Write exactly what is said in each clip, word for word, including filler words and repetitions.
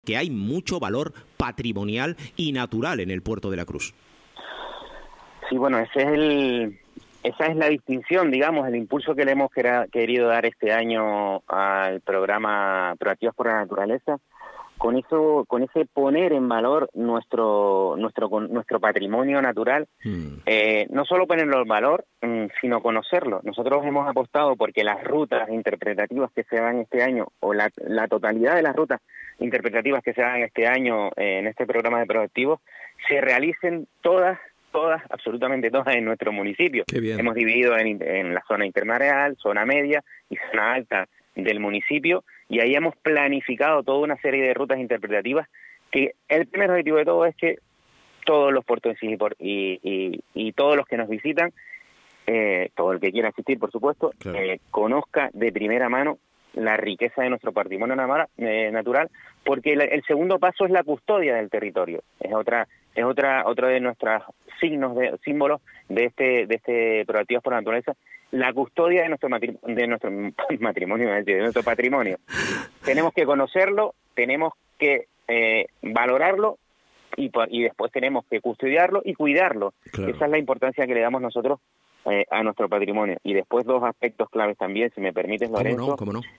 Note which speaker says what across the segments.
Speaker 1: que hay mucho valor patrimonial y natural en el Puerto de la Cruz.
Speaker 2: Sí, bueno, ese es el, esa es la distinción, digamos, el impulso que le hemos quera, querido dar este año al programa Proactivas por la Naturaleza. Con eso, con ese poner en valor nuestro nuestro nuestro patrimonio natural, mm. eh, no solo ponerlo en valor, mm, sino conocerlo. Nosotros hemos apostado porque las rutas interpretativas que se dan este año, o la, la totalidad de las rutas interpretativas que se dan este año eh, en este programa de Proactivos, se realicen todas, todas, absolutamente todas en nuestro municipio.
Speaker 1: Qué bien.
Speaker 2: Hemos dividido en, en la zona intermareal, zona media y zona alta del municipio, y ahí hemos planificado toda una serie de rutas interpretativas que el primer objetivo de todo es que todos los puertoenses y, y, y todos los que nos visitan, eh, todo el que quiera asistir, por supuesto, claro. eh, conozca de primera mano la riqueza de nuestro patrimonio natural, porque el, el segundo paso es la custodia del territorio. Es otra, es otra, otro de nuestros signos, de símbolos de este, de este Proactivos por la Naturaleza, la custodia de nuestro matri de nuestro matrimonio, de nuestro patrimonio. Tenemos que conocerlo, tenemos que eh, valorarlo y, y después tenemos que custodiarlo y cuidarlo. Claro. Esa es la importancia que le damos nosotros eh, a nuestro patrimonio. Y después dos aspectos claves también, si me permites, Lorenzo.
Speaker 1: ¿Cómo no? ¿Cómo no?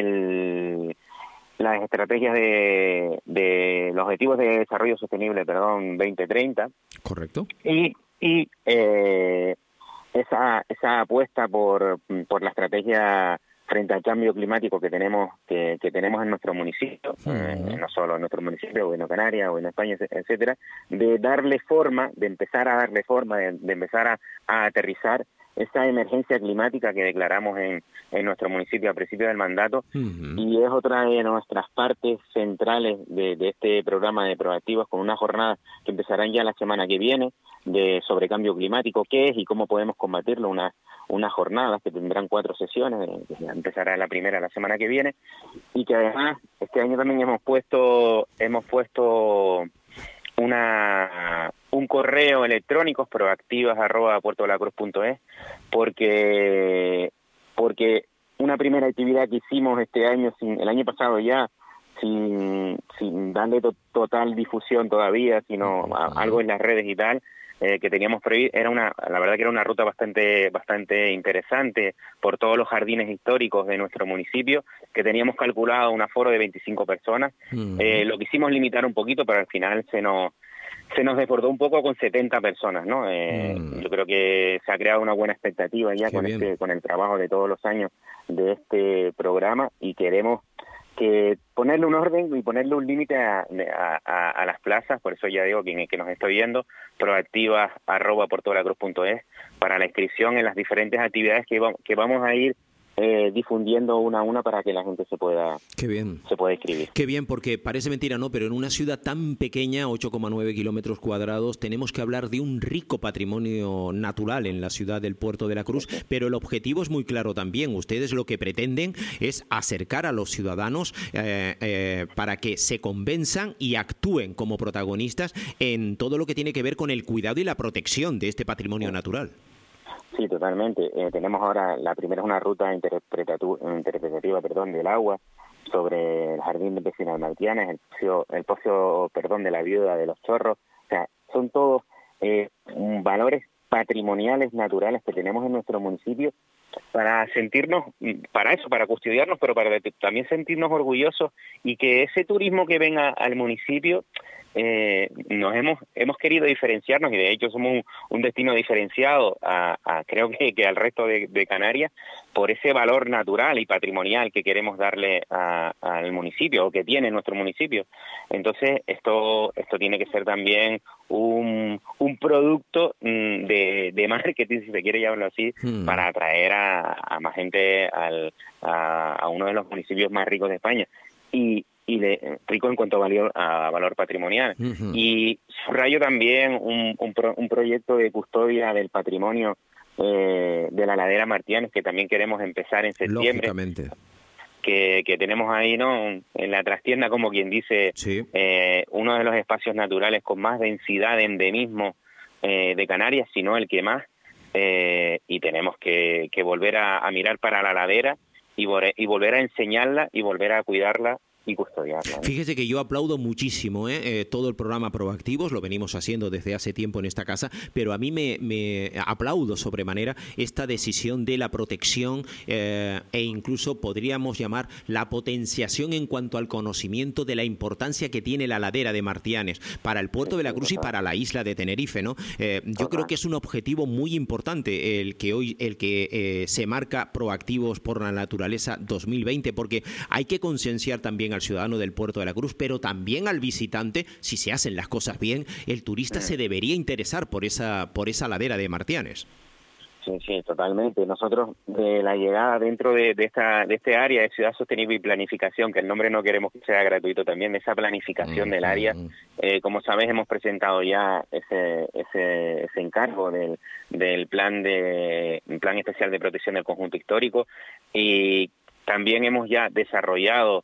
Speaker 2: El, las estrategias de, de los objetivos de desarrollo sostenible, perdón, veinte treinta.
Speaker 1: Correcto.
Speaker 2: Y, y eh, esa esa apuesta por por la estrategia frente al cambio climático que tenemos que, que tenemos en nuestro municipio, uh-huh. eh, no solo en nuestro municipio, o en Canarias, o en España, etcétera, de darle forma, de empezar a darle forma, de, de empezar a, a aterrizar esa emergencia climática que declaramos en, en nuestro municipio a principio del mandato, uh-huh. y es otra de nuestras partes centrales de, de este programa de Proactivos, con una jornada que empezarán ya la semana que viene, de sobre cambio climático, qué es y cómo podemos combatirlo, una unas jornadas que tendrán cuatro sesiones, que empezará la primera la semana que viene, y que además este año también hemos puesto hemos puesto una un correo electrónico, proactivas arroba puertolacruz punto es, porque porque una primera actividad que hicimos este año, sin, el año pasado ya, sin sin darle to total difusión todavía, sino a, algo en las redes y tal, eh, que teníamos previsto, era una, la verdad que era una ruta bastante bastante interesante por todos los jardines históricos de nuestro municipio, que teníamos calculado un aforo de veinticinco personas. Uh-huh. eh, lo quisimos limitar un poquito, pero al final se nos se nos desbordó un poco con setenta personas, ¿no? Eh, uh-huh. Yo creo que se ha creado una buena expectativa ya Qué con bien. este con el trabajo de todos los años de este programa, y queremos que ponerle un orden y ponerle un límite a, a, a las plazas. Por eso ya digo que, que nos estoy viendo, proactivas arroba puertolacruz punto es, para la inscripción en las diferentes actividades que, va, que vamos a ir eh, difundiendo una a una para que la gente se pueda
Speaker 1: Qué bien.
Speaker 2: se pueda inscribir.
Speaker 1: Qué bien, porque parece mentira, ¿no? Pero en una ciudad tan pequeña, ocho coma nueve kilómetros cuadrados, tenemos que hablar de un rico patrimonio natural en la ciudad del Puerto de la Cruz, sí. Pero el objetivo es muy claro también. Ustedes lo que pretenden es acercar a los ciudadanos eh, eh, para que se convenzan y actúen como protagonistas en todo lo que tiene que ver con el cuidado y la protección de este patrimonio sí. natural.
Speaker 2: Sí, totalmente. Eh, tenemos ahora, la primera es una ruta interpretativa perdón, del agua sobre el jardín de vecinal Martianes, el pozo, el pozo perdón, de la viuda de los chorros. O sea, son todos eh, valores patrimoniales naturales que tenemos en nuestro municipio para sentirnos, para eso, para custodiarnos, pero para también sentirnos orgullosos, y que ese turismo que venga al municipio, eh, nos hemos hemos querido diferenciarnos, y de hecho somos un, un destino diferenciado a, a creo que, que al resto de, de Canarias, por ese valor natural y patrimonial que queremos darle a, al municipio, o que tiene nuestro municipio. Entonces esto esto tiene que ser también un, un producto de, de marketing, si se quiere llamarlo así, hmm. para atraer a, a más gente al, a, a uno de los municipios más ricos de España. Y y de, rico en cuanto a valor, a valor patrimonial. Uh-huh. Y subrayo también un, un, pro, un proyecto de custodia del patrimonio eh, de la ladera Martianes, que también queremos empezar en septiembre.
Speaker 1: Lógicamente.
Speaker 2: Que, que tenemos ahí, ¿no? En la trastienda, como quien dice,
Speaker 1: sí.
Speaker 2: eh, uno de los espacios naturales con más densidad de endemismo eh, de Canarias, si no el que más, eh, y tenemos que, que volver a, a mirar para la ladera y, y volver a enseñarla y volver a cuidarla y custodiarla, ¿no?
Speaker 1: Fíjese que yo aplaudo muchísimo ¿eh? Eh, todo el programa Proactivos, lo venimos haciendo desde hace tiempo en esta casa, pero a mí me, me aplaudo sobremanera esta decisión de la protección eh, e incluso podríamos llamar la potenciación en cuanto al conocimiento de la importancia que tiene la ladera de Martianes para el puerto de la Cruz y para la isla de Tenerife, ¿no? Eh, yo creo que es un objetivo muy importante el que hoy el que eh, se marca Proactivos por la Naturaleza dos mil veinte, porque hay que concienciar también al ciudadano del puerto de la Cruz, pero también al visitante. Si se hacen las cosas bien, el turista se debería interesar por esa por esa ladera de Martianes.
Speaker 2: Sí, sí, totalmente. Nosotros, de la llegada dentro de, de esta de este área de Ciudad Sostenible y Planificación, que el nombre no queremos que sea gratuito también, de esa planificación mm, del área, mm. eh, como sabes, hemos presentado ya ese ese, ese encargo del, del plan de plan especial de protección del conjunto histórico, y también hemos ya desarrollado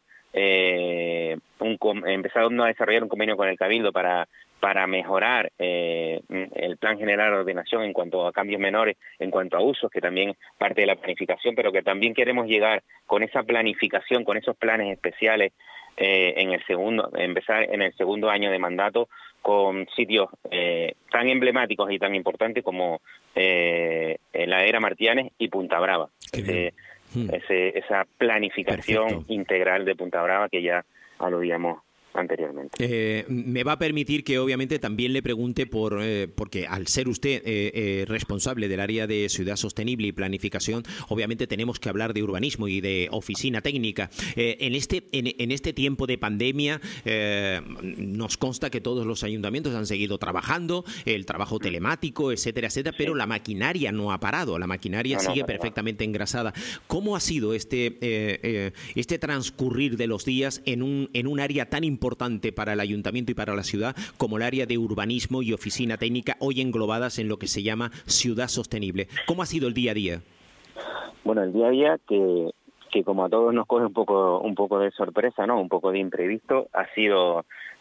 Speaker 2: eh, un empezado a desarrollar un convenio con el Cabildo para para mejorar eh, el plan general de ordenación en cuanto a cambios menores, en cuanto a usos, que también es parte de la planificación, pero que también queremos llegar con esa planificación, con esos planes especiales eh, en el segundo, empezar en el segundo año de mandato con sitios eh, tan emblemáticos y tan importantes como eh, la Ladera Martianes y Punta Brava. Ese, hmm. ese, esa planificación Perfecto. integral de Punta Brava que ya aludíamos anteriormente.
Speaker 1: Eh, me va a permitir que obviamente también le pregunte por eh, porque al ser usted eh, eh, responsable del área de ciudad sostenible y planificación, obviamente tenemos que hablar de urbanismo y de oficina técnica. Eh, en este en, en este tiempo de pandemia eh, nos consta que todos los ayuntamientos han seguido trabajando, el trabajo telemático, etcétera, etcétera, pero la maquinaria no ha parado, la maquinaria no, sigue no, perfectamente no. engrasada. ¿Cómo ha sido este eh, eh, este transcurrir de los días en un en un área tan importante importante para el ayuntamiento y para la ciudad como el área de urbanismo y oficina técnica, hoy englobadas en lo que se llama ciudad sostenible? ¿Cómo ha sido el día a día?
Speaker 2: Bueno, el día a día que, que como a todos nos coge un poco un poco de sorpresa, ¿no? Un poco de imprevisto, ha sido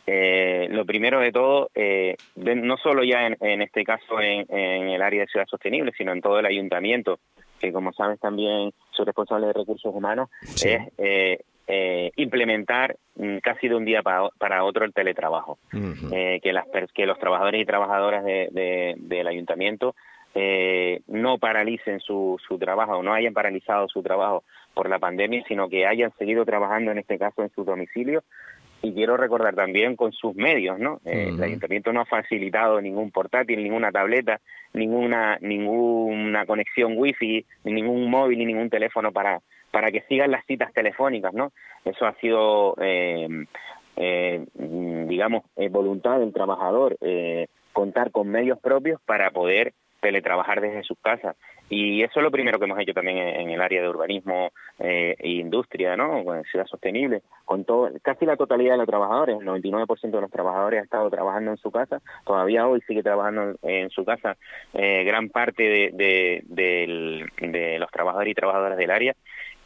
Speaker 2: eh, lo primero de todo, eh, de, no solo ya en, en este caso en, en el área de ciudad sostenible, sino en todo el ayuntamiento, que como sabes también soy responsable de recursos humanos, sí. es eh, eh, implementar casi de un día para, para otro el teletrabajo, uh-huh. eh, que las que los trabajadores y trabajadoras de, de, del ayuntamiento eh, no paralicen su, su trabajo, no hayan paralizado su trabajo por la pandemia, sino que hayan seguido trabajando en este caso en su domicilio. Y quiero recordar también con sus medios, ¿no? Eh, uh-huh. El ayuntamiento no ha facilitado ningún portátil, ninguna tableta, ninguna ninguna conexión wifi, ni ningún móvil, ni ningún teléfono para para que sigan las citas telefónicas, ¿no? Eso ha sido, eh, eh, digamos, eh, voluntad del trabajador, eh, contar con medios propios para poder teletrabajar desde sus casas. Y eso es lo primero que hemos hecho también en, en el área de urbanismo eh, e industria, ¿no? Con ciudad sostenible, con todo, casi la totalidad de los trabajadores, el noventa y nueve por ciento de los trabajadores ha estado trabajando en su casa, todavía hoy sigue trabajando en su casa eh, gran parte de, de, de, de los trabajadores y trabajadoras del área.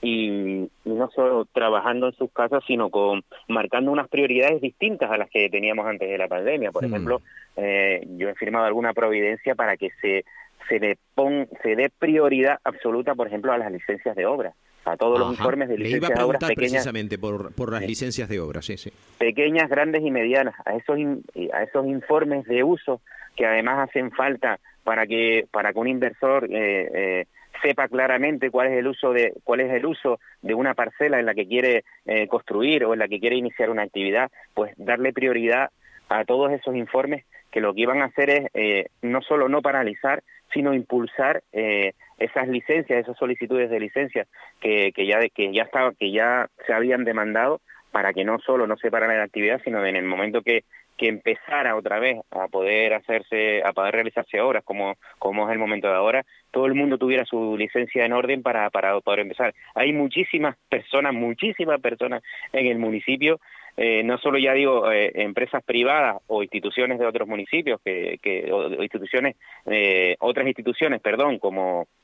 Speaker 2: Y no solo trabajando en sus casas, sino con marcando unas prioridades distintas a las que teníamos antes de la pandemia. Por mm. ejemplo, eh, yo he firmado alguna providencia para que se se le pon, se dé prioridad absoluta, por ejemplo, a las licencias de obra, a todos Ajá. los informes de licencias de obra pequeñas,
Speaker 1: precisamente por por las licencias de obra, sí, sí.
Speaker 2: Pequeñas, grandes y medianas, a esos a esos informes de uso que además hacen falta para que para que un inversor eh, eh, sepa claramente cuál es el uso de cuál es el uso de una parcela en la que quiere eh, construir o en la que quiere iniciar una actividad, pues darle prioridad a todos esos informes que lo que iban a hacer es eh, no solo no paralizar, sino impulsar eh, esas licencias, esas solicitudes de licencias que, que ya que ya estaba, que ya se habían demandado, para que no solo no se parara la actividad, sino en el momento que que empezara otra vez a poder hacerse, a poder realizarse obras, como como es el momento de ahora, todo el mundo tuviera su licencia en orden para para poder empezar. Hay muchísimas personas, muchísimas personas en el municipio, eh, no solo ya digo eh, empresas privadas o instituciones de otros municipios, que, que o instituciones, eh, otras instituciones, perdón, como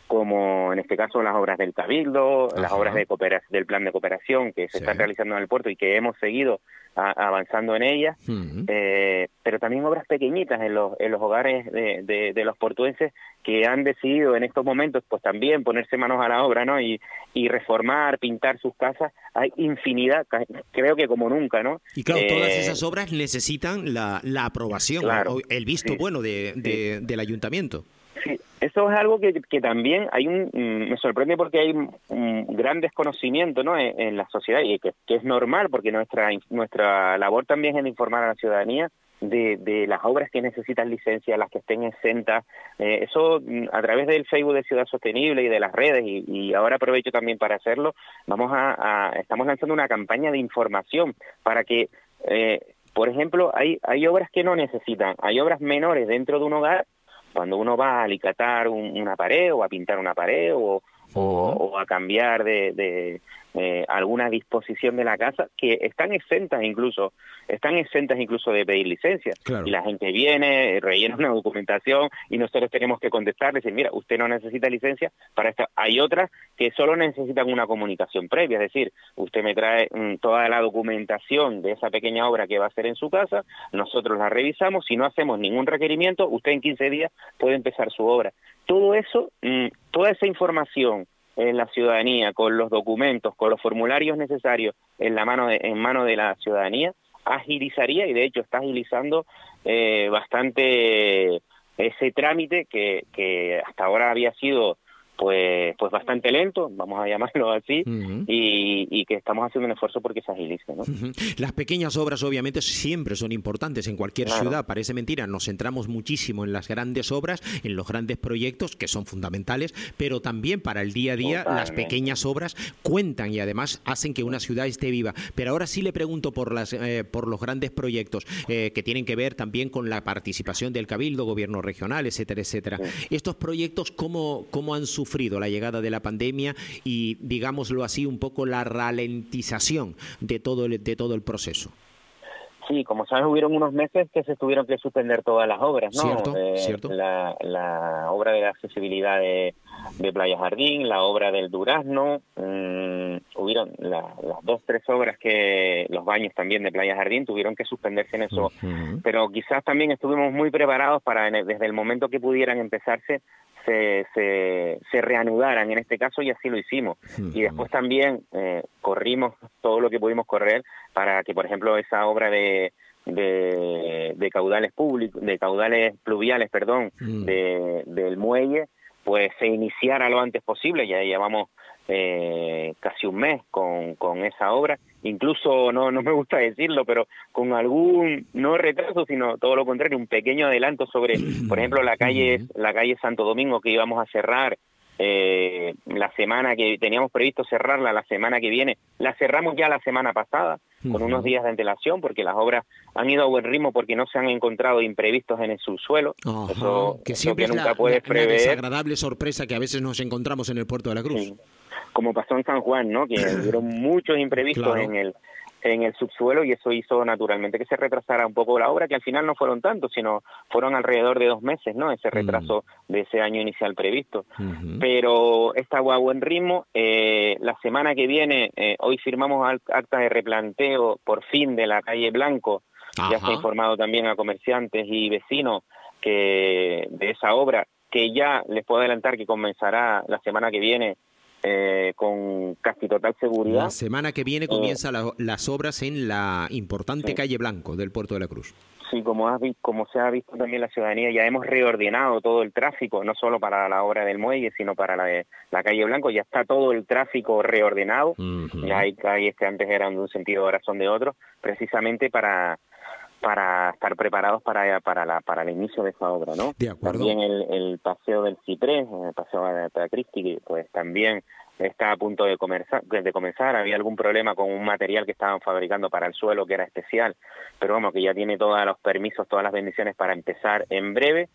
Speaker 2: como en este caso las obras del Cabildo,
Speaker 1: Ajá.
Speaker 2: las obras de coopera- del plan de cooperación que se
Speaker 1: Sí.
Speaker 2: están realizando en el puerto y que hemos seguido a- avanzando en ellas,
Speaker 1: Uh-huh.
Speaker 2: eh, pero también obras pequeñitas en los, en los hogares de, de, de los portuenses que han decidido en estos momentos pues también ponerse manos a la obra, ¿no? Y, y reformar, pintar sus casas. Hay infinidad, ca- creo que como nunca, ¿no?
Speaker 1: Y claro,
Speaker 2: Eh,
Speaker 1: todas esas obras necesitan la, la aprobación,
Speaker 2: claro,
Speaker 1: o el visto
Speaker 2: sí,
Speaker 1: bueno de,
Speaker 2: sí.
Speaker 1: de- del ayuntamiento.
Speaker 2: Sí, eso es algo que, que también hay un, mm, me sorprende porque hay un gran desconocimiento, ¿no? en, en la sociedad y que, que es normal porque nuestra nuestra labor también es informar a la ciudadanía de, de las obras que necesitan licencia, las que estén exentas, eh, eso mm, a través del Facebook de Ciudad Sostenible y de las redes y, y ahora aprovecho también para hacerlo, vamos a, a estamos lanzando una campaña de información para que eh, por ejemplo, hay hay obras que no necesitan, hay obras menores dentro de un hogar. Cuando uno va a alicatar un, una pared o a pintar una pared o, o, o a cambiar de, de eh, alguna disposición de la casa, que están exentas incluso, están exentas incluso de pedir licencia.
Speaker 1: Claro.
Speaker 2: Y la gente viene, rellena una documentación y nosotros tenemos que contestarle y decir, mira, usted no necesita licencia para esta. Hay otras que solo necesitan una comunicación previa, es decir, usted me trae mm, toda la documentación de esa pequeña obra que va a hacer en su casa, nosotros la revisamos, si no hacemos ningún requerimiento, usted en quince días puede empezar su obra. Todo eso, mm, toda esa información en la ciudadanía, con los documentos, con los formularios necesarios en la mano de, en mano de la ciudadanía, agilizaría y de hecho está agilizando eh, bastante ese trámite que, que hasta ahora había sido pues pues bastante lento, vamos a llamarlo así,
Speaker 1: Uh-huh.
Speaker 2: y, y que estamos haciendo un esfuerzo porque se agilice, ¿no?
Speaker 1: Uh-huh. Las pequeñas obras obviamente siempre son importantes en cualquier
Speaker 2: Claro.
Speaker 1: ciudad, parece mentira, nos centramos muchísimo en las grandes obras, en los grandes proyectos que son fundamentales, pero también para el día a día las
Speaker 2: Totalmente.
Speaker 1: pequeñas obras cuentan y además hacen que una ciudad esté viva. Pero ahora sí le pregunto por las eh, por los grandes proyectos eh, que tienen que ver también con la participación del Cabildo, gobierno regional, etcétera, etcétera.
Speaker 2: Sí.
Speaker 1: Estos proyectos, ¿cómo, cómo han sufrido la llegada de la pandemia y, digámoslo así, un poco la ralentización de todo el, de todo el proceso?
Speaker 2: Sí, como sabes, hubieron unos meses que se tuvieron que suspender todas las obras, ¿no?
Speaker 1: Cierto,
Speaker 2: Eh,
Speaker 1: cierto.
Speaker 2: La, la obra de accesibilidad de, de Playa Jardín, la obra del Durazno, mmm, hubieron la, las dos, tres obras que, los baños también de Playa Jardín tuvieron que suspenderse en eso,
Speaker 1: Uh-huh.
Speaker 2: pero quizás también estuvimos muy preparados para, en el- desde el momento que pudieran empezarse, se, se, se reanudaran en este caso y así lo hicimos.
Speaker 1: Uh-huh.
Speaker 2: Y después también eh, corrimos todo lo que pudimos correr para que, por ejemplo, esa obra de de, de caudales públicos, de caudales pluviales, perdón,
Speaker 1: Mm.
Speaker 2: de, del muelle, pues se iniciara lo antes posible. Ya llevamos eh, casi un mes con, con esa obra. Incluso, no, no me gusta decirlo, pero con algún, no retraso, sino todo lo contrario, un pequeño adelanto sobre, por ejemplo, la calle, la calle Santo Domingo que íbamos a cerrar eh, la semana que teníamos previsto cerrarla la semana que viene, la cerramos ya la semana pasada con
Speaker 1: Uh-huh.
Speaker 2: unos días de antelación porque las obras han ido a buen ritmo porque no se han encontrado imprevistos en el subsuelo.
Speaker 1: Ajá,
Speaker 2: Eso
Speaker 1: que
Speaker 2: eso
Speaker 1: siempre
Speaker 2: que
Speaker 1: es
Speaker 2: nunca
Speaker 1: la,
Speaker 2: puedes
Speaker 1: la- la
Speaker 2: prever.
Speaker 1: desagradable sorpresa que a veces nos encontramos en el puerto de la Cruz.
Speaker 2: Sí. Como pasó en San Juan, ¿no? Que hubieron muchos imprevistos
Speaker 1: Claro.
Speaker 2: en el en el subsuelo y eso hizo naturalmente que se retrasara un poco la obra, que al final no fueron tantos, sino fueron alrededor de dos meses, ¿no? Ese retraso mm. de ese año inicial previsto. Uh-huh. Pero está a buen ritmo. Eh, la semana que viene, eh, hoy firmamos acta de replanteo por fin de la calle Blanco. Ajá. Ya se ha informado también a comerciantes y vecinos que de esa obra, que ya les puedo adelantar que comenzará la semana que viene Eh, con casi total seguridad.
Speaker 1: La semana que viene comienza eh, la, las obras en la importante sí. calle Blanco del Puerto de la Cruz.
Speaker 2: Sí, como, has, como se ha visto también la ciudadanía, ya hemos reordenado todo el tráfico, no solo para la obra del muelle, sino para la, de, la calle Blanco, ya está todo el tráfico reordenado, uh-huh. Ya hay calles que antes eran de un sentido, ahora son de otro, precisamente para para estar preparados para para la para el inicio de esa obra, ¿no?
Speaker 1: De acuerdo.
Speaker 2: También el, el paseo del Ciprés, el paseo de Agatha Christie, pues también está a punto de comenzar, de comenzar. Había algún problema con un material que estaban fabricando para el suelo que era especial, pero vamos, que ya tiene todos los permisos, todas las bendiciones para empezar en breve.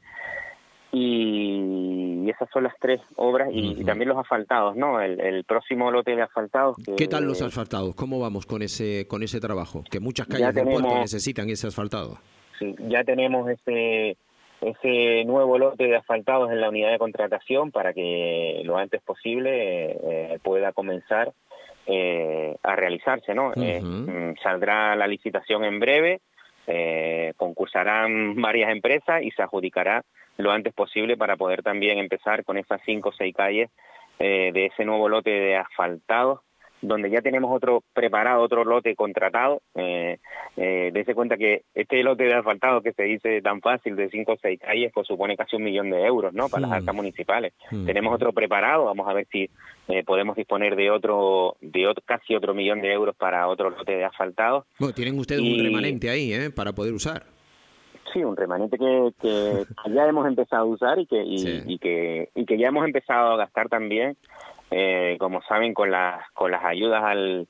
Speaker 2: Y esas son las tres obras y, uh-huh. y también los asfaltados, ¿no? El, el próximo lote de asfaltados. Que,
Speaker 1: ¿Qué tal los asfaltados? ¿Cómo vamos con ese con ese trabajo? Que muchas calles del
Speaker 2: tenemos,
Speaker 1: puerto necesitan ese asfaltado.
Speaker 2: Sí, ya tenemos ese ese nuevo lote de asfaltados en la unidad de contratación para que lo antes posible eh, pueda comenzar eh, a realizarse, ¿no? Uh-huh. eh, saldrá la licitación en breve, eh, concursarán varias empresas y se adjudicará lo antes posible para poder también empezar con esas cinco o seis calles eh, de ese nuevo lote de asfaltados, donde ya tenemos otro preparado, otro lote contratado. Eh, eh, dése cuenta que este lote de asfaltado que se dice tan fácil de cinco o seis calles, pues supone casi un millón de euros, ¿no? Para mm. las arcas municipales. Mm. Tenemos otro preparado, vamos a ver si eh, podemos disponer de otro, de otro, casi otro millón de euros para otro lote de asfaltados.
Speaker 1: Bueno, tienen ustedes y... un remanente ahí, ¿eh? Para poder usar.
Speaker 2: Sí, un remanente que, que ya hemos empezado a usar y que, y, sí. y que, y que ya hemos empezado a gastar también. Eh, como saben, con las con las ayudas al,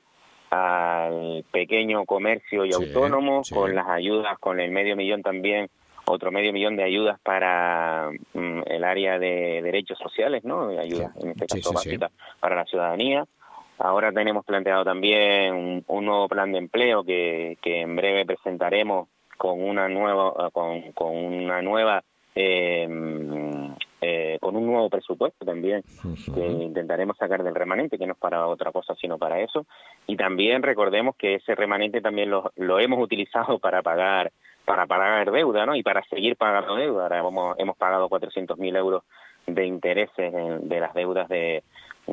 Speaker 2: al pequeño comercio y sí, autónomo, sí. con las ayudas, con el medio millón también, otro medio millón de ayudas para mm, el área de derechos sociales, ¿no? Ayudas, sí. en este caso, sí, sí, sí. para la ciudadanía. Ahora tenemos planteado también un, un nuevo plan de empleo que, que en breve presentaremos con una nueva con, con una nueva eh, eh, con un nuevo presupuesto también uh-huh. que intentaremos sacar del remanente, que no es para otra cosa sino para eso. Y también recordemos que ese remanente también lo, lo hemos utilizado para pagar para pagar deuda, ¿no? Y para seguir pagando deuda. Ahora hemos, hemos pagado cuatrocientos mil euros de intereses de, de las deudas de,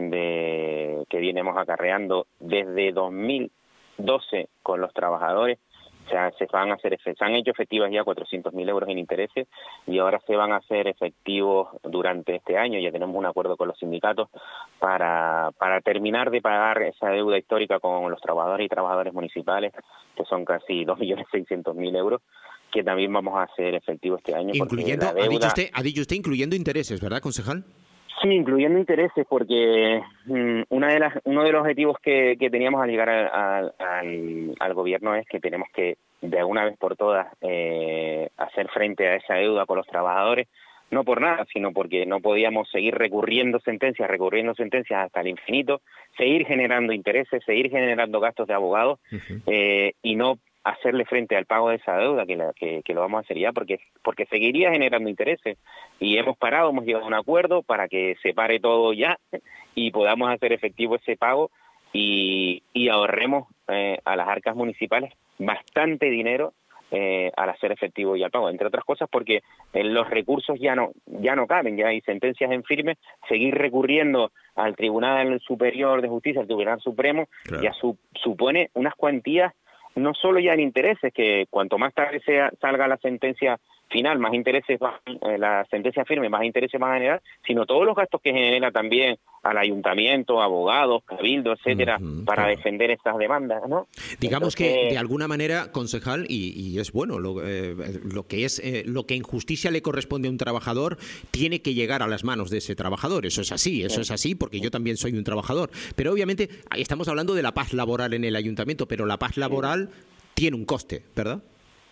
Speaker 2: de que vienemos acarreando desde dos mil doce con los trabajadores. O sea, se van a hacer, se han hecho efectivas ya cuatrocientos mil euros en intereses y ahora se van a hacer efectivos durante este año. Ya tenemos un acuerdo con los sindicatos para para terminar de pagar esa deuda histórica con los trabajadores y trabajadoras municipales, que son casi dos millones seiscientos mil euros, que también vamos a hacer efectivo este año.
Speaker 1: Incluyendo, la deuda, ha, dicho usted, ha dicho usted incluyendo intereses, ¿verdad, concejal?
Speaker 2: Sí, incluyendo intereses, porque mmm, una de las, uno de los objetivos que, que teníamos al llegar a, a, al, al gobierno es que tenemos que, de alguna vez por todas, eh, hacer frente a esa deuda con los trabajadores, no por nada, sino porque no podíamos seguir recurriendo sentencias, recurriendo sentencias hasta el infinito, seguir generando intereses, seguir generando gastos de abogados uh-huh. eh, y no hacerle frente al pago de esa deuda, que, la, que, que lo vamos a hacer ya, porque porque seguiría generando intereses. Y hemos parado, hemos llegado a un acuerdo para que se pare todo ya y podamos hacer efectivo ese pago y, y ahorremos eh, a las arcas municipales bastante dinero eh, al hacer efectivo ya el pago. Entre otras cosas porque eh, los recursos ya no ya no caben, ya hay sentencias en firme, seguir recurriendo al Tribunal Superior de Justicia, al Tribunal Supremo, claro. ya su, supone unas cuantías no solo ya en intereses, que cuanto más tarde sea, salga la sentencia final, más intereses va, eh, la sentencia firme, más intereses va a generar, sino todos los gastos que genera también al ayuntamiento, abogados, cabildo, etcétera, uh-huh, para claro. defender estas demandas, ¿no?
Speaker 1: Digamos Entonces, que de alguna manera, concejal, y, y es bueno, lo, eh, lo que es eh, lo que en justicia le corresponde a un trabajador tiene que llegar a las manos de ese trabajador. Eso es así, eso sí. es así, porque yo también soy un trabajador. Pero obviamente estamos hablando de la paz laboral en el ayuntamiento, pero la paz laboral sí. tiene un coste, ¿verdad?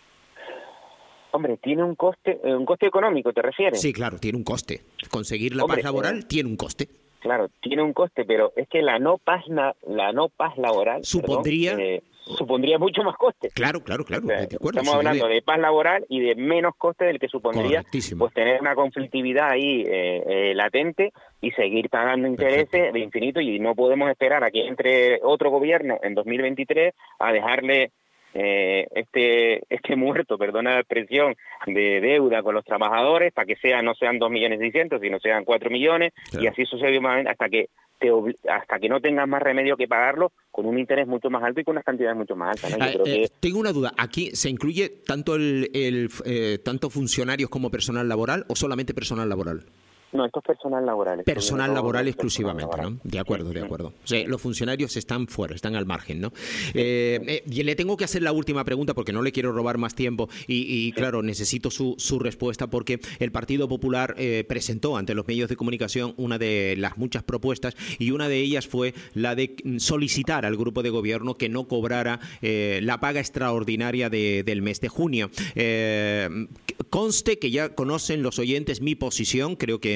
Speaker 2: Hombre, tiene un coste, eh, un coste económico, ¿te refieres?
Speaker 1: Sí, claro, tiene un coste. Conseguir la Hombre, paz laboral eh, tiene un coste.
Speaker 2: Claro, tiene un coste, pero es que la no paz, la no paz laboral
Speaker 1: supondría
Speaker 2: perdón, eh, supondría mucho más coste.
Speaker 1: Claro, claro, claro.
Speaker 2: O sea, de acuerdo, estamos hablando debe... de paz laboral y de menos coste del que supondría pues tener una conflictividad ahí eh, eh, latente y seguir pagando intereses Perfecto. de infinito, y no podemos esperar a que entre otro gobierno en dos mil veintitrés a dejarle Eh, este este muerto, perdona la expresión, de deuda con los trabajadores para que sean no sean dos millones seiscientos, sino sean cuatro millones, claro. y así sucesivamente hasta que te hasta que no tengas más remedio que pagarlo con un interés mucho más alto y con unas cantidades mucho más altas, ¿no? Yo
Speaker 1: eh,
Speaker 2: creo que...
Speaker 1: eh, tengo una duda, ¿aquí se incluye tanto el, el eh, tanto funcionarios como personal laboral o solamente personal laboral?
Speaker 2: No, esto es personal laboral.
Speaker 1: Personal laboral exclusivamente, personal laboral. ¿no? De acuerdo, de acuerdo. O sea, los funcionarios están fuera, están al margen, ¿no? Eh, eh, y le tengo que hacer la última pregunta porque no le quiero robar más tiempo y, y claro, necesito su, su respuesta porque el Partido Popular eh, presentó ante los medios de comunicación una de las muchas propuestas y una de ellas fue la de solicitar al grupo de gobierno que no cobrara eh, la paga extraordinaria de, del mes de junio. Eh, conste que ya conocen los oyentes mi posición, creo que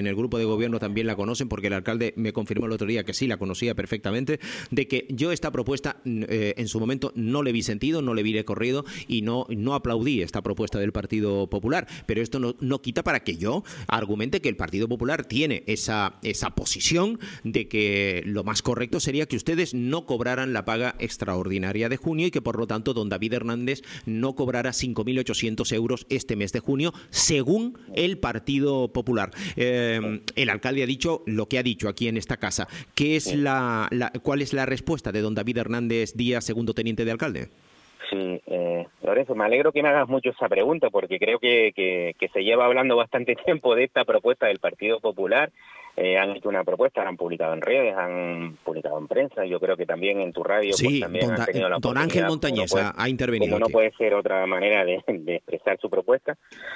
Speaker 1: en el grupo de gobierno también la conocen, porque el alcalde me confirmó el otro día que sí la conocía perfectamente, de que yo esta propuesta eh, en su momento no le vi sentido, no le vi recorrido y no, no aplaudí esta propuesta del Partido Popular. Pero esto no, no quita para que yo argumente que el Partido Popular tiene esa, esa posición de que lo más correcto sería que ustedes no cobraran la paga extraordinaria de junio y que por lo tanto don David Hernández no cobrara cinco mil ochocientos euros este mes de junio, según el Partido Popular. Eh, el alcalde ha dicho lo que ha dicho aquí en esta casa. ¿Qué es la, la, ¿Cuál es la respuesta de don David Hernández Díaz, segundo teniente de alcalde?
Speaker 2: Sí, eh, Lorenzo, me alegro que me hagas mucho esa pregunta, porque creo que, que, que se lleva hablando bastante tiempo de esta propuesta del Partido Popular. Eh, han hecho una propuesta, la han publicado en redes, han publicado en prensa, yo creo que también en tu radio.
Speaker 1: Sí,
Speaker 2: pues, también
Speaker 1: don,
Speaker 2: han tenido la
Speaker 1: don Ángel Montañés ha, ha intervenido.
Speaker 2: Como
Speaker 1: aquí.
Speaker 2: No puede ser otra manera de, de expresar su propuesta.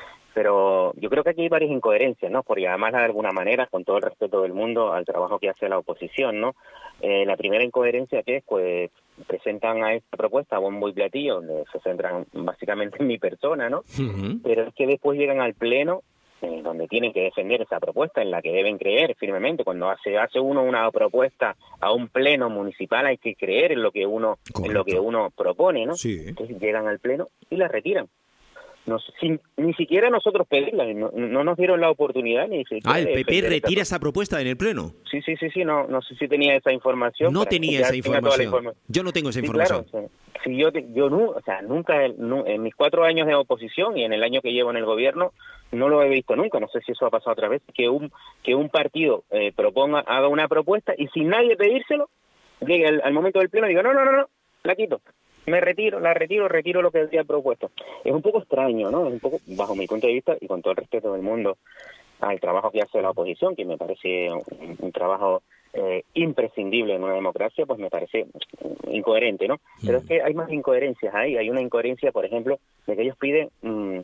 Speaker 2: Pero yo creo que aquí hay varias incoherencias, ¿no? Porque además, de alguna manera, con todo el respeto del mundo al trabajo que hace la oposición, ¿no? Eh, la primera incoherencia que es, pues, presentan a esta propuesta a bombo y platillo, donde se centran básicamente en mi persona, ¿no? Uh-huh. Pero es que después llegan al Pleno, eh, donde tienen que defender esa propuesta, en la que deben creer firmemente. Cuando hace hace uno una propuesta a un Pleno municipal, hay que creer en lo que uno, en lo que uno propone, ¿no?
Speaker 1: Sí.
Speaker 2: Entonces llegan al Pleno y la retiran. No, sin, ni siquiera nosotros pedirla, no, no nos dieron la oportunidad ni siquiera.
Speaker 1: Ah, el P P retira esa propuesta en el Pleno.
Speaker 2: Sí, sí, sí, sí, no, no sé si tenía esa información.
Speaker 1: No tenía esa información. Informa yo no tengo esa
Speaker 2: sí,
Speaker 1: información.
Speaker 2: Claro, o sea, si yo, te, yo no, o sea, nunca, no, en mis cuatro años de oposición y en el año que llevo en el gobierno, no lo he visto nunca. No sé si eso ha pasado otra vez, que un que un partido eh, proponga, haga una propuesta y sin nadie pedírselo, llegue al, al momento del Pleno y diga, no, no, no, no, la quito. Me retiro, la retiro, retiro lo que había propuesto. Es un poco extraño, ¿no? Es un poco, bajo mi punto de vista, y con todo el respeto del mundo al trabajo que hace la oposición, que me parece un, un trabajo eh, imprescindible en una democracia, pues me parece incoherente, ¿no? Pero es que hay más incoherencias ahí. Hay una incoherencia, por ejemplo, de que ellos piden mmm,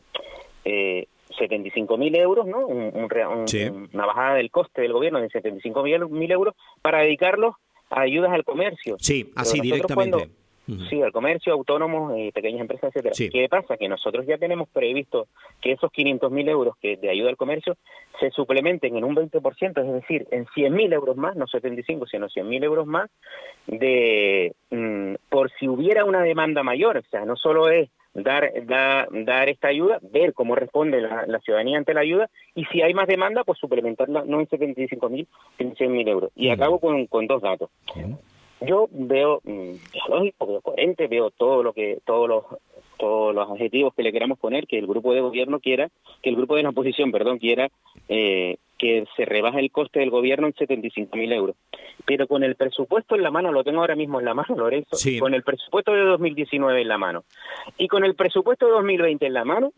Speaker 2: eh, setenta y cinco mil euros, ¿no? Un, un, un, sí. Una bajada del coste del gobierno de setenta y cinco mil euros para dedicarlos a ayudas al comercio.
Speaker 1: Sí, así directamente.
Speaker 2: Cuando, Sí, al comercio, autónomos, eh, pequeñas empresas, etcétera. Sí. ¿Qué pasa? Que nosotros ya tenemos previsto que esos quinientos mil euros que de ayuda al comercio se suplementen en un veinte por ciento, es decir, en cien mil euros más, no setenta y cinco, sino cien mil euros más, de mmm, por si hubiera una demanda mayor. O sea, no solo es dar da, dar esta ayuda, ver cómo responde la, la ciudadanía ante la ayuda, y si hay más demanda, pues suplementarla no en setenta y cinco mil, sino en cien mil euros. Y acabo con, con dos datos. ¿Sí? Yo veo, mmm, es lógico, veo coherente, veo todo lo que, todos los, todos los adjetivos que le queramos poner, que el grupo de gobierno quiera, que el grupo de la oposición, perdón, quiera eh, que se rebaje el coste del gobierno en setenta y cinco mil euros. Pero con el presupuesto en la mano, lo tengo ahora mismo en la mano, Lorenzo, sí. Con el presupuesto de dos mil diecinueve en la mano y con el presupuesto de dos mil veinte en la mano,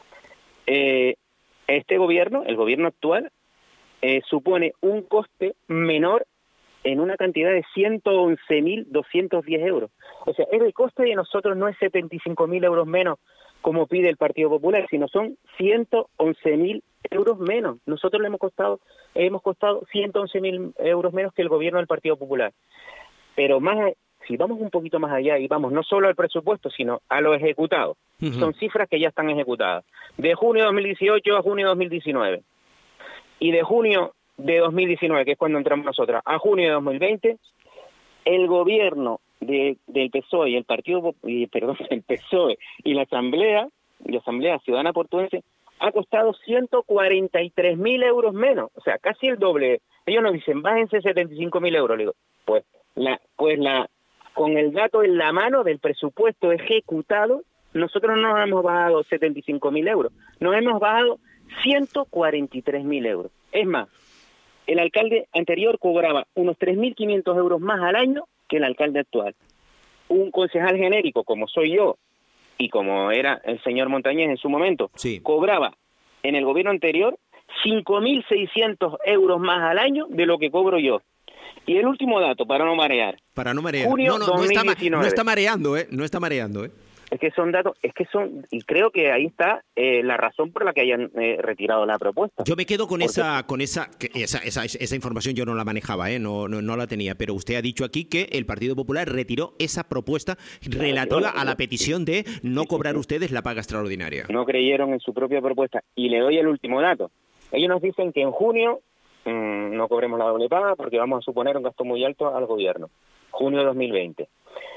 Speaker 2: eh, este gobierno, el gobierno actual, eh, supone un coste menor en una cantidad de ciento once mil doscientos diez euros. O sea, el coste de nosotros no es setenta y cinco mil euros menos, como pide el Partido Popular, sino son ciento once mil euros menos. Nosotros le hemos costado, hemos costado ciento once mil euros menos que el gobierno del Partido Popular. Pero más, si vamos un poquito más allá y vamos no solo al presupuesto, sino a lo ejecutado, uh-huh. Son cifras que ya están ejecutadas. De junio de dos mil dieciocho a junio de dos mil diecinueve. Y de junio de dos mil diecinueve, que es cuando entramos nosotros, a junio de dos mil veinte, el gobierno de, del P S O E y el Partido, y, perdón, el P S O E y la Asamblea, la Asamblea Ciudadana Portuense, ha costado ciento cuarenta y tres mil euros menos, o sea, casi el doble. Ellos nos dicen, bájense setenta y cinco mil euros, le digo, pues, la, pues la, con el dato en la mano del presupuesto ejecutado, nosotros no nos hemos bajado setenta y cinco mil euros, nos hemos bajado ciento cuarenta y tres mil euros. Es más, el alcalde anterior cobraba unos tres mil quinientos euros más al año que el alcalde actual. Un concejal genérico, como soy yo, y como era el señor Montañés en su momento, sí. Cobraba en el gobierno anterior cinco mil seiscientos euros más al año de lo que cobro yo. Y el último dato, para no marear.
Speaker 1: Para no marear.
Speaker 2: Junio
Speaker 1: no, no, no, está,
Speaker 2: no
Speaker 1: está mareando, ¿eh? No está mareando, ¿eh?
Speaker 2: Es que son datos, es que son, y creo que ahí está eh, la razón por la que hayan eh, retirado la propuesta.
Speaker 1: Yo me quedo con Porque... esa, con esa, esa, esa, esa información yo no la manejaba, eh, no, no, no la tenía, pero usted ha dicho aquí que el Partido Popular retiró esa propuesta relativa a la petición de no cobrar ustedes la paga extraordinaria.
Speaker 2: No creyeron en su propia propuesta, y le doy el último dato. Ellos nos dicen que en junio mmm, no cobremos la doble paga porque vamos a suponer un gasto muy alto al gobierno. Junio de dos mil veinte.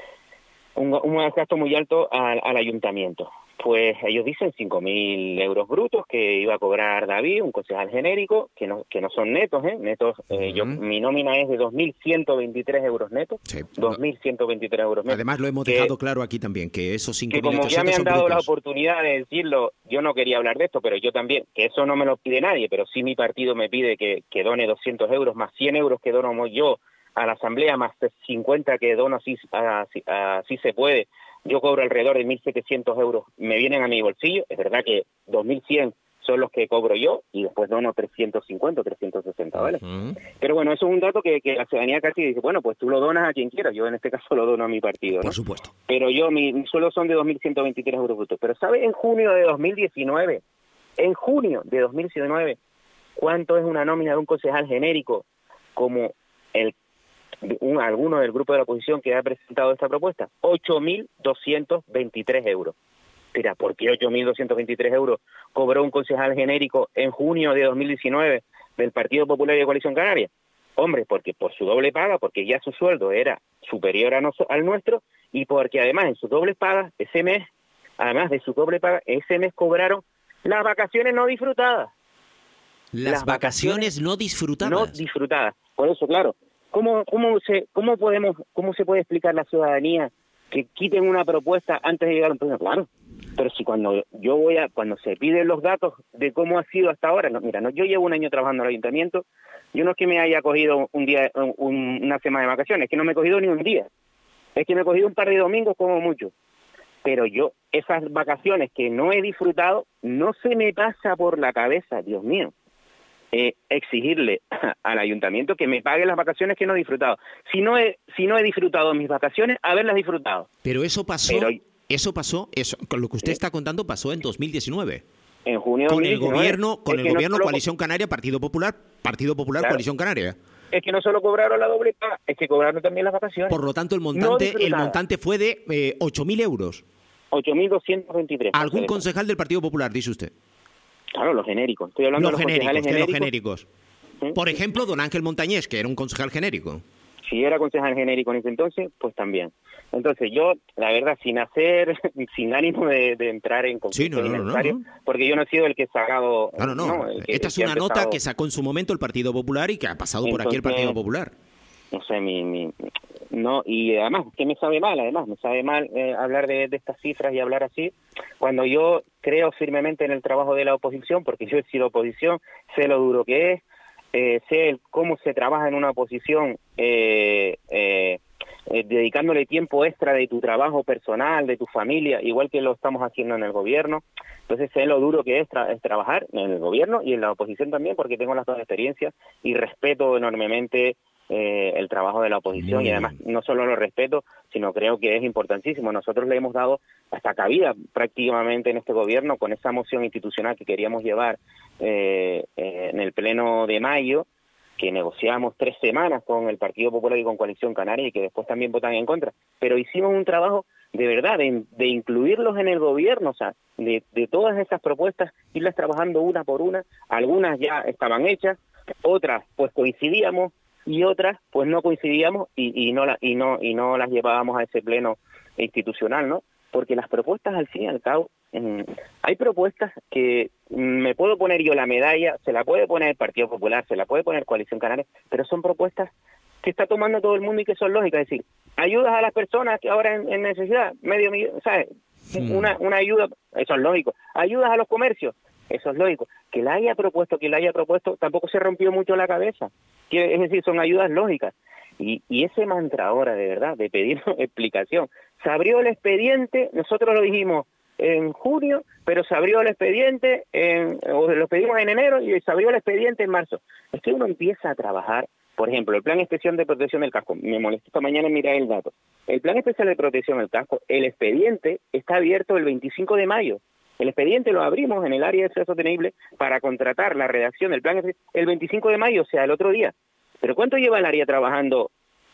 Speaker 2: Un, un gasto muy alto al, al ayuntamiento. Pues ellos dicen cinco mil euros brutos que iba a cobrar David, un concejal genérico, que no que no son netos, ¿eh? Netos, eh, uh-huh. yo mi nómina es de dos mil ciento veintitrés euros netos, sí. dos mil ciento veintitrés euros netos.
Speaker 1: Además lo hemos que, dejado claro aquí también, que esos cinco mil
Speaker 2: ochocientos son brutos. Que como ya me han dado la oportunidad de decirlo, yo no quería hablar de esto, pero yo también, que eso no me lo pide nadie, pero sí mi partido me pide que, que done doscientos euros, más cien euros que dono yo a la asamblea, más cincuenta que dono así, así, así se puede. Yo cobro alrededor de mil setecientos euros, me vienen a mi bolsillo, es verdad que dos mil cien son los que cobro yo y después dono trescientos cincuenta, trescientos sesenta dólares. Uh-huh. Pero bueno, eso es un dato que, que la ciudadanía casi dice, bueno, pues tú lo donas a quien quieras, yo en este caso lo dono a mi partido, ¿no?
Speaker 1: Por supuesto.
Speaker 2: Pero yo, mi, mi sueldo son de dos mil ciento veintitrés euros brutos. Pero ¿sabe en junio de dos mil diecinueve, en junio de dos mil diecinueve, cuánto es una nómina de un concejal genérico como el Un, alguno del grupo de la oposición que ha presentado esta propuesta? ocho mil doscientos veintitrés euros. Mira, ¿por qué ocho mil doscientos veintitrés euros cobró un concejal genérico en junio de dos mil diecinueve del Partido Popular y de Coalición Canaria? Hombre, porque por su doble paga, porque ya su sueldo era superior a nos, al nuestro, y porque además en sus dobles pagas, ese mes, además de su doble paga, ese mes cobraron las vacaciones no disfrutadas.
Speaker 1: Las, las vacaciones, vacaciones no disfrutadas.
Speaker 2: No disfrutadas. Por eso, claro, ¿Cómo, cómo, se, ¿Cómo podemos, cómo se puede explicar a la ciudadanía que quiten una propuesta antes de llegar a un pleno? Claro, pero si cuando yo voy a, cuando se piden los datos de cómo ha sido hasta ahora, no, mira, no, yo llevo un año trabajando en el ayuntamiento, yo no es que me haya cogido un día, un, una semana de vacaciones, es que no me he cogido ni un día, es que me he cogido un par de domingos como mucho, pero yo, esas vacaciones que no he disfrutado, no se me pasa por la cabeza, Dios mío, Eh, exigirle al ayuntamiento que me pague las vacaciones que no he disfrutado. Si no he, si no he disfrutado mis vacaciones, haberlas disfrutado.
Speaker 1: Pero eso pasó, Pero, eso pasó, eso, con lo que usted ¿sí? está contando pasó en dos mil diecinueve.
Speaker 2: En junio
Speaker 1: con
Speaker 2: de dos mil diecinueve.
Speaker 1: el gobierno, con
Speaker 2: es
Speaker 1: el gobierno
Speaker 2: no
Speaker 1: Coalición Canaria, Partido Popular, Partido Popular, claro. Coalición Canaria.
Speaker 2: Es que no solo cobraron la doble paga, es que cobraron también las vacaciones.
Speaker 1: Por lo tanto, el montante, no el montante fue de eh, ocho mil euros.
Speaker 2: ocho mil doscientos veintitrés.
Speaker 1: ¿Algún concejal del Partido Popular, dice usted?
Speaker 2: Claro, los genéricos. Estoy hablando
Speaker 1: los
Speaker 2: de los
Speaker 1: genéricos,
Speaker 2: genéricos.
Speaker 1: De los genéricos. ¿Sí? Por ejemplo, don Ángel Montañés, que era un concejal genérico.
Speaker 2: Si era concejal genérico en ese entonces, pues también. Entonces yo, la verdad, sin hacer, sin ánimo de, de entrar en conflicto
Speaker 1: sí, no, no, no, no.
Speaker 2: porque yo no he sido el que he sacado...
Speaker 1: No, no, no. no que, Esta es una empezado... nota que sacó en su momento el Partido Popular y que ha pasado entonces, por aquí el Partido Popular.
Speaker 2: No sé, mi... mi no y además, que me sabe mal, además, me sabe mal eh, hablar de, de estas cifras y hablar así, cuando yo creo firmemente en el trabajo de la oposición, porque yo he sido oposición, sé lo duro que es, eh, sé el, cómo se trabaja en una oposición, eh, eh, eh, dedicándole tiempo extra de tu trabajo personal, de tu familia, igual que lo estamos haciendo en el gobierno. Entonces sé lo duro que es, tra- es trabajar en el gobierno y en la oposición también, porque tengo las dos experiencias y respeto enormemente Eh, el trabajo de la oposición. Muy y además bien. No solo lo respeto, sino creo que es importantísimo. Nosotros le hemos dado hasta cabida prácticamente en este gobierno con esa moción institucional que queríamos llevar eh, eh, en el pleno de mayo, que negociamos tres semanas con el Partido Popular y con Coalición Canaria y que después también votan en contra. Pero hicimos un trabajo de verdad, de, de incluirlos en el gobierno, o sea, de, de todas esas propuestas, irlas trabajando una por una. Algunas ya estaban hechas, otras pues coincidíamos, y otras pues no coincidíamos y, y no la, y no y no las llevábamos a ese pleno institucional, ¿no? Porque las propuestas al fin y al cabo eh, hay propuestas que me puedo poner yo la medalla, se la puede poner el Partido Popular, se la puede poner Coalición Canaria, pero son propuestas que está tomando todo el mundo y que son lógicas, es decir, ayudas a las personas que ahora en, en necesidad, medio millón, ¿sabes? Sí. Una una ayuda, eso es lógico. Ayudas a los comercios, eso es lógico. Que la haya propuesto, que la haya propuesto, tampoco se rompió mucho la cabeza. Es decir, son ayudas lógicas. Y, y ese mantra ahora, de verdad, de pedir explicación. Se abrió el expediente, nosotros lo dijimos en junio, pero se abrió el expediente, en, o lo pedimos en enero y se abrió el expediente en marzo. Es que uno empieza a trabajar, por ejemplo, el Plan Especial de Protección del Casco. Me molestó esta mañana mirar el dato. El Plan Especial de Protección del Casco, el expediente está abierto el veinticinco de mayo. El expediente lo abrimos en el área de desarrollo sostenible para contratar la redacción del plan el veinticinco de mayo, o sea, el otro día. ¿Pero cuánto lleva el área trabajando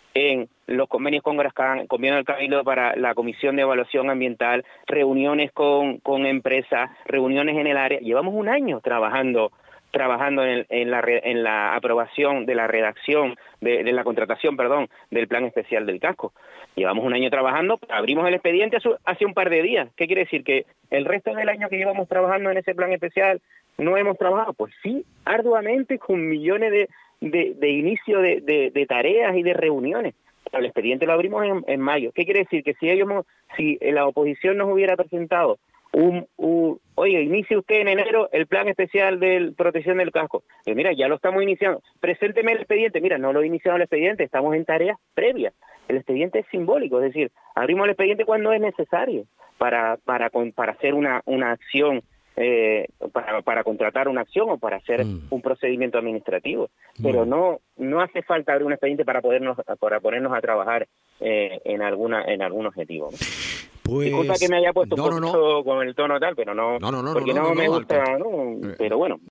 Speaker 2: en los convenios con Grascan, convenio del Cabildo para la Comisión de Evaluación Ambiental, reuniones con, con empresas, reuniones en el área? Llevamos un año trabajando trabajando en, en, la, en la aprobación de la redacción, de, de la contratación, perdón, del plan especial del casco. Llevamos un año trabajando, abrimos el expediente hace, hace un par de días. ¿Qué quiere decir? ¿Que el resto del año que llevamos trabajando en ese plan especial no hemos trabajado? Pues sí, arduamente, con millones de, de, de inicio de, de, de tareas y de reuniones. El expediente lo abrimos en, en mayo. ¿Qué quiere decir? Que si ellos, si la oposición nos hubiera presentado un, un oye, inicie usted en enero el plan especial de protección del casco. Pues mira, ya lo estamos iniciando. Presénteme el expediente. Mira, no lo he iniciado el expediente, estamos en tareas previas. El expediente es simbólico, es decir, abrimos el expediente cuando es necesario para para para hacer una una acción, eh, para para contratar una acción o para hacer mm. un procedimiento administrativo. Pero mm. no no hace falta abrir un expediente para podernos para ponernos a trabajar eh, en alguna en algún objetivo, ¿no?
Speaker 1: Pues,
Speaker 2: disculpa que me haya puesto
Speaker 1: no,
Speaker 2: un poquito
Speaker 1: no, no.
Speaker 2: con el tono tal, pero no,
Speaker 1: no, no, no
Speaker 2: porque
Speaker 1: no,
Speaker 2: no,
Speaker 1: no
Speaker 2: me
Speaker 1: no,
Speaker 2: gusta, no, pero bueno.